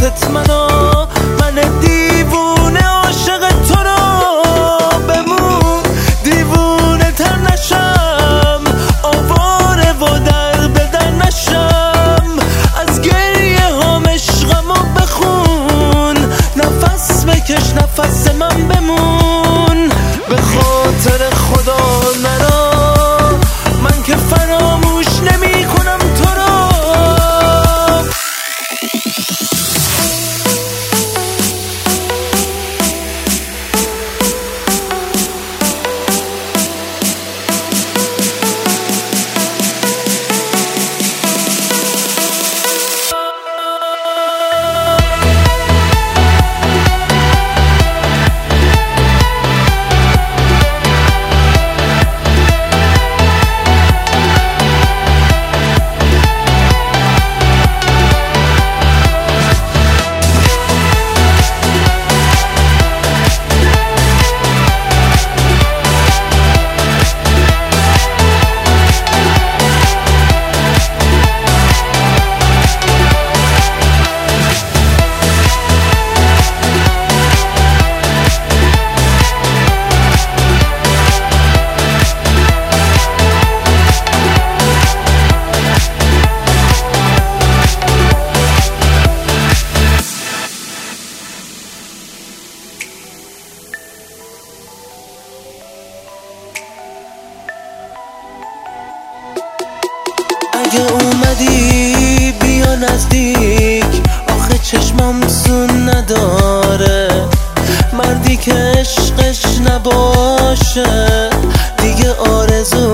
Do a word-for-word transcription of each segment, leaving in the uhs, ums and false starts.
خاطراتت منو، من دیوونه عاشق تو رو. بمون دیوونه تر نشم، آواره و در بدر نشم. از گریه هم عشقمو بخون، نفس بکش نفس من بمون. به خاطر خدا نرو، من که فراموش نمی کنم تو رو. اگه اومدی بیا نزدیک، آخه چشمم سون نداره. مردی که عشقش نباشه دیگه آرزو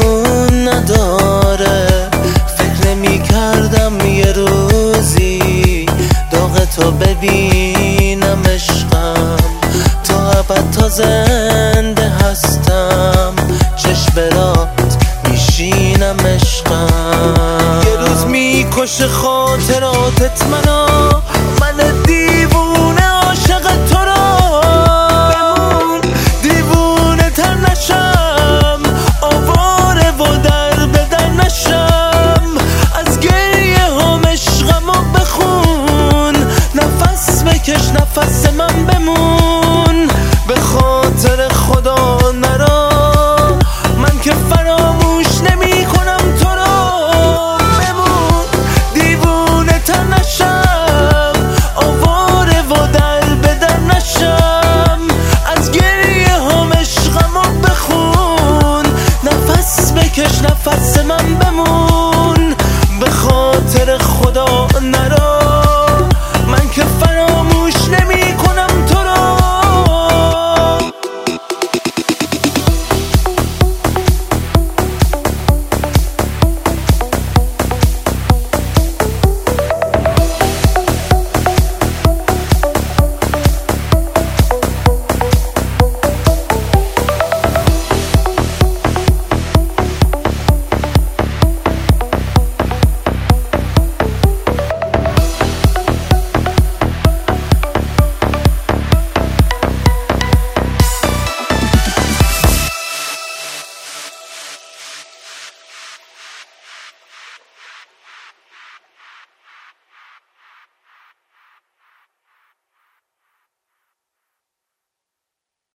نداره. فکر میکردم یه روزی داغ تو ببینم عشقم، تا ابد تا زنده هستم چشم برات میشینم عشقم. یه روز میکشه خاطراتت منو، من دیوونه عاشق تو رو. بمون دیوونه تر نشم، آواره و در بدر نشم. از گریه هم عشقمو بخون، نفس بکش نفس من بمون. به خاطر خدا نرو، من که فراموش نمی کنم تو رو. بمون دیوونه تر نشم، آواره و در بدر نشم. از گریه هم عشقمو بخون، نفس بکش نفس من بمون. به خاطر خدا نرو.